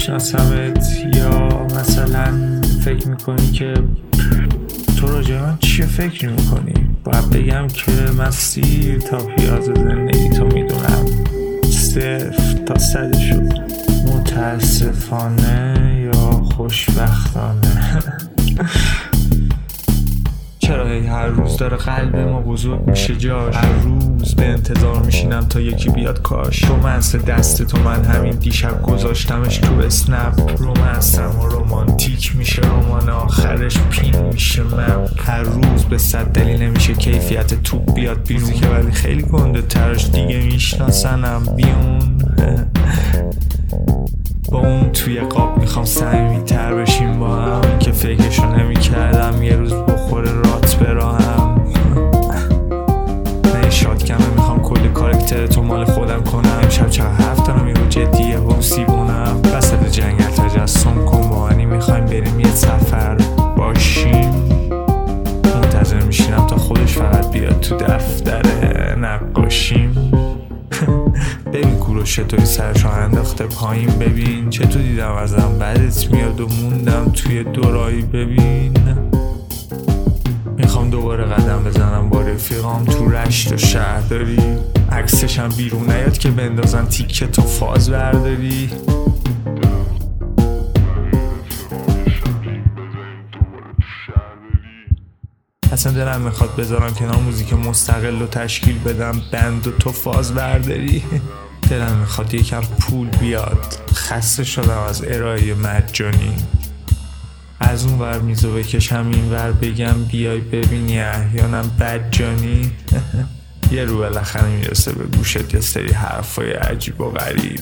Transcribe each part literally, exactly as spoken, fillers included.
میشناسمت یا مثلا فکر میکنی که تو راجع من چی فکر میکنی؟ باید بگم که من سیر تا پیاز زندگی تو میدونم، صفر تا صدشو، متاسفانه یا خوشبختانه. چرا هر روز داره قلب ما بزرگ میشه جاش، هر روز به انتظار میشینم تا یکی بیاد کاش. رومنس دست تو من همین دیشب گذاشتمش تو اسنپ، رومنسم و رومانتیک میشه، رمان آخرش پین میشه. من هر روز به صد دلیل نمیشه کیفیت توپ بیاد بیرون، که ولی خیلی گنده ترش دیگه میشناسنم بیون. با اون توی قاب میخوام صمیمی تر بشیم با هم، که فکرشو نمیکردم یه روز بخوره رات براهم. نه شاد کمه میخوام کل کارکتر تو مال خودم کنم، امشب چند هفته رو میرو جدیه و سیبونم. وسط جنگل تجسم کن با انی میخوایم بریم یه سفر باشیم. منتظر میشینم تا خودش فقط بیاد تو دفتر نقاشیم. ببین کوروش چطوری سرشو انداخته پایین، ببین چطور دیدم ازم بدت میاد و موندم توی دورایی. ببین میخوام دوباره قدم بزنم با رفیقام تو رشت و شهرداری، عکسشم بیرون نیاد که بندازن تیکه تو فاز برداری. اصلا دلم میخواد بذارم کنار موزیک مستقل و تشکیل بدم بند و تو فاز برداری. دلم میخواد یکم پول بیاد، خسته شدم از ارائه مجانی. از اون ور میزو بکشم این ور بگم بیای ببینی احیانم بدجانی. یه رو بالاخره میرسه به گوشت یه سری حرفای عجیب و غریب.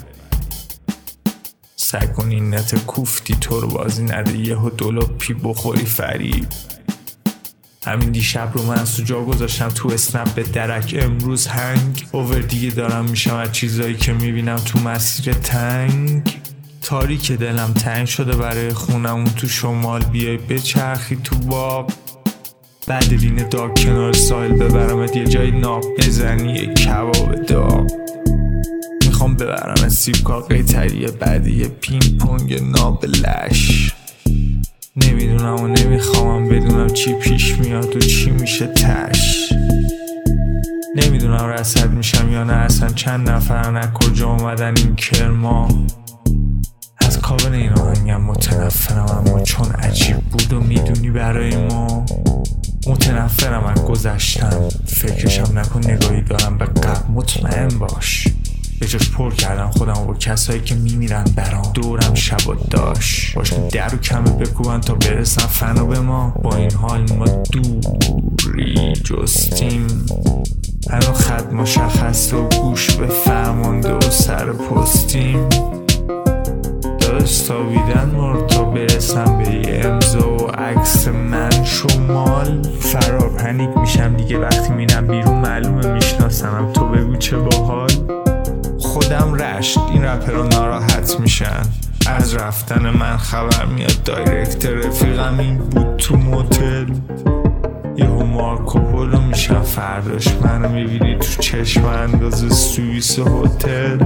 سعی کن این نت کوفتی تو رو بازی نده یهو دلوپی بخوری فریب. همین دیشب رو من از جا گذاشتم تو اسنپ به درک، امروز هنگ اوور دیگه دارم میشم از چیزایی که میبینم تو مسیر تنگ. تاریک دلم تنگ شده برای خونمون تو شمال، بیای بچرخی تو باب بدرین داغ کنار سایل، ببرمت یه جای ناب بزنی یه کباب داغ. میخوام ببرم سیبکار قیتری بعد یه پینگ پونگ ناب لش. نمیدونم و نمیخوام بدونم چی پیش میاد و چی میشه تش. نمیدونم رسد میشم یا نه، اصلا چند نفرن از کجا اومدن این کرما. از کابل این آهنگم متنفرم، اما چون عجیب بود و میدونی برای ما. متنفرم از گذشتم، فکرشم نکن نگاهی دارم به قبل، مطمئن باش. به جاش پر کردم خودم با کسایی که میمیرن برام، دورم شب و داشت باش که در و کمه بکوبن تا برسن فنا به ما. با این حال ما دوری جستیم، هنو خط مشخص و گوش به فرمانده و سر پستیم. داداش ساویدن مرد تا برسم به یه امضا و عکس من شمال. فرار پنیک میشم دیگه وقتی میرم بیرون، معلومه میشناسنم، تو بگو چه باحال. خودم رشت این رپرها ناراحت میشن از رفتن من، خبر میاد دایرکت رفیقم این بود تو موتل. یهو مارکو پولو میشم فرداش منو میبینی تو چشم انداز سوئیس هتل.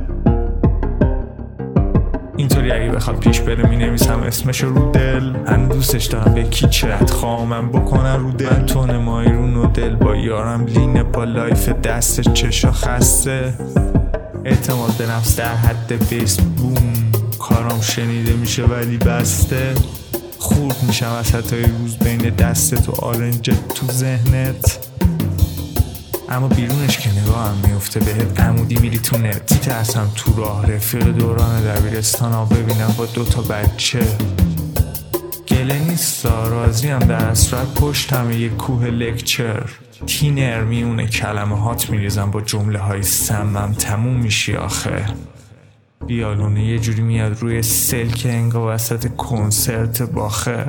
اینطوری اگه بخواد پیش بره مینویسم اسمش رو دل. هنو دوستش دارم به کی چت خواهمم بکنم رو دل. تو نمایی رو نو دل با یارم لینه با لایف دست چشا خسته. اعتماد به نفس در حد بیس بوم، کارام شنیده میشه ولی بسته. خورد میشم از حتای روز بین دستت و آرنجت تو ذهنت، اما بیرونش که نگاهم میفته بهت عمودی میری تو نت. میترسم تو راه رفیق دوران دبیرستان ها ببینم با دوتا بچه. گله نیستا راضیم در اصرت پشتم یه کوه لکچر. تینر میونه کلمه هات میریزم با جمله های سمم، تموم میشی آخه. بیالونه یه جوری میاد روی سلک انگا وسط کنسرت باخه.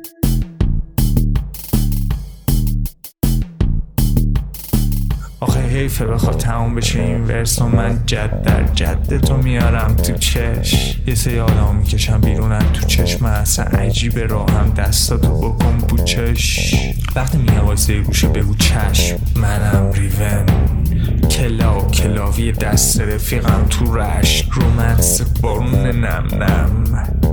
آخه حیفه بخواد تموم بشه این ورس و من جد در جد تو میارم تو چش. یه سری آدم میکشم بیرونن تو چشم، اصلا عجیبه راهم دستاتو بکن بوچش. وقتی میگم واسه گوشه بگو چشم، منم ریون کلا و کلاوی دست رفیقم تو رشت، رومنس بارون نم نم.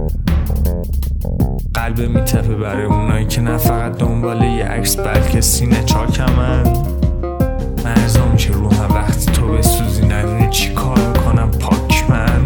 قلب میتپه برای اونایی که نه فقط دنبال یه عکس بلکه سینه چاکمن. مرزا میشه رو هم وقتی تو بسوزی ندونی چی کار میکنم پاک من.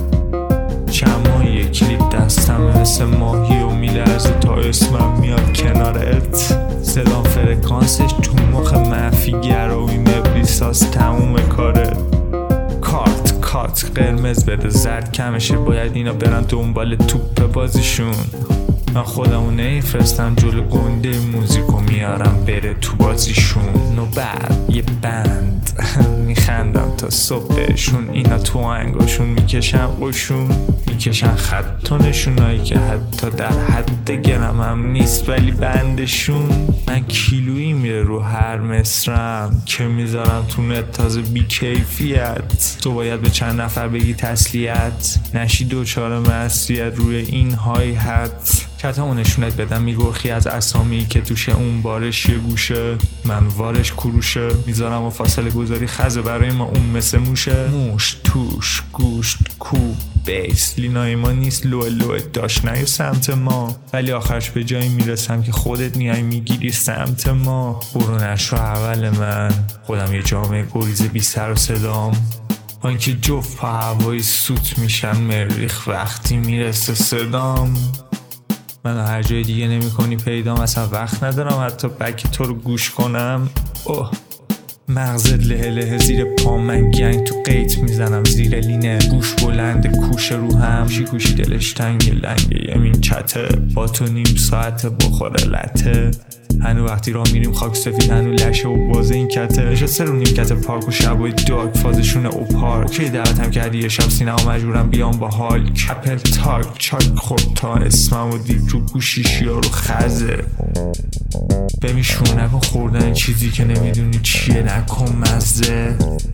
چند ماهی کلیپ دستم مثل ماهی و میلرزه تا اسمم میاد کنارت. صدام فرکانسش تو مخ منفی گروی مبلیساس تموم کارت. کارت کارت قرمز بده زرد کمشه، باید اینا برن دنبال توپ بازیشون. من خودمو نمیفرستم جلو گنده موزیکو میارم بره تو بازیشون. و بعد یه بند میخندم تا صبح بهشون، اینا تو انگاشون میکشن قشون، میکشن خط و نشونایی که حتی در حد گرمم نیست ولی بندشون. من کیلویی میره رو هر مصرم که میذارم تو نت تازه بی کیفیت. تو باید به چند نفر بگی تسلیت، نشی دوچار مسئولیت روی این های حد. کتامو نشونت بدم میگرخی از اسامی که توشه اون بارش یه گوشه، من وارش کروشه. میذارم و فاصله گذاری خزه برای ما اون مثل موشه. موش توش گوشت کوب بیس لینای ما نیست لو لو داشت نیو سمت ما، ولی آخرش به جایی میرسم که خودت میای میگیری سمت ما. برو نشو اول من خودم یه جامعه گریزه بی سر و صدام، با اینکه جفت پا هوایی سوت میشن مریخ وقتی میرسه صدام. منو هر جای دیگه نمی کنی پیدام، اصلا وقت ندارم حتی بک تو رو گوش کنم. اوه مغزت له له زیر پا، من گنگ تو قیت میزنم زیر لینه. گوش بلند کوش رو هم شیکوشی دلش تنگ لنگه یمین چته، با تو نیم ساعت بخوره لته. هنو وقتی را میریم خاک سفید هنو لشه و بازه این کته. نشسته رو نیمکت پارک و شبای داگ فازشون او پارک. کی دعوتم کردی یه شب سینه و مجبورم بیام با حال کپل تاک چاک خورد تا اسمم و دید رو گوشیش یارو خزه. ببین شروع نکن خوردن چیزی که نمیدونی چیه، نکن مزه.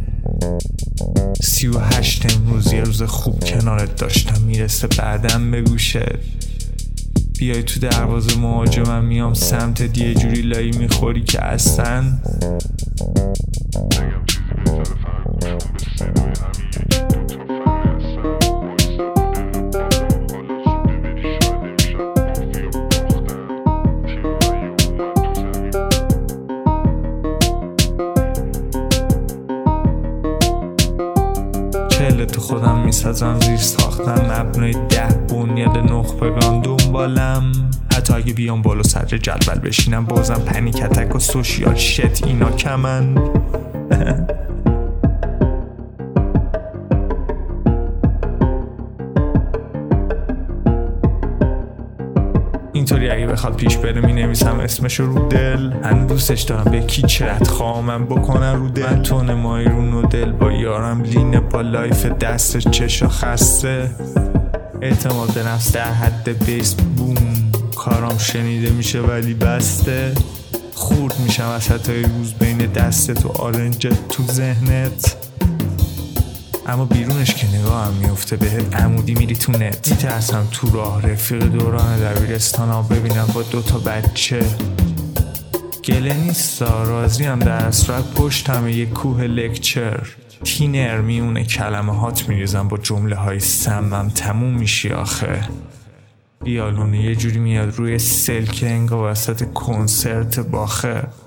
سی و هشت امروز یه روز خوب کنارت داشتم، میرسه بعدم به گوشت. بیای تو دروازه مهاجمم میام سمت یه جوری لایی میخوری که اصلا چهله تو خودم میسازم زیر ساختم مبنای ده بنیاد نخبگان دنبالم. حتی اگه بیام بالا صدر جدول بشینم بازم پنیک اتک و سوشیال شت اینا کمن. اینطوری اگه بخواد پیش بره می نویسم اسمشو رو دل. هنو دوستش دارم به کی چرت خواهمم بکنن رو دل. من تون مایرون و دل با یارم لینه با لایف دست چشا خسته. اعتماد به نفس در حد بیس بوم، کارام شنیده میشه ولی بسته. خورد میشم از حتای روز بین دستت و آرنجت تو ذهنت، اما بیرونش که نگاهم میفته بهت عمودی میری تو نت. میترسم تو راه رفیق دوران دبیرستانم ببینم با دوتا بچه. گله نیستا راضیم در اصرت پشتم یه کوه لکچر. تینر میونه کلمه هات میریزم با جمله های سمم تموم میشی آخه. بیالونه یه جوری میاد روی سلک انگا وسط کنسرت باخه.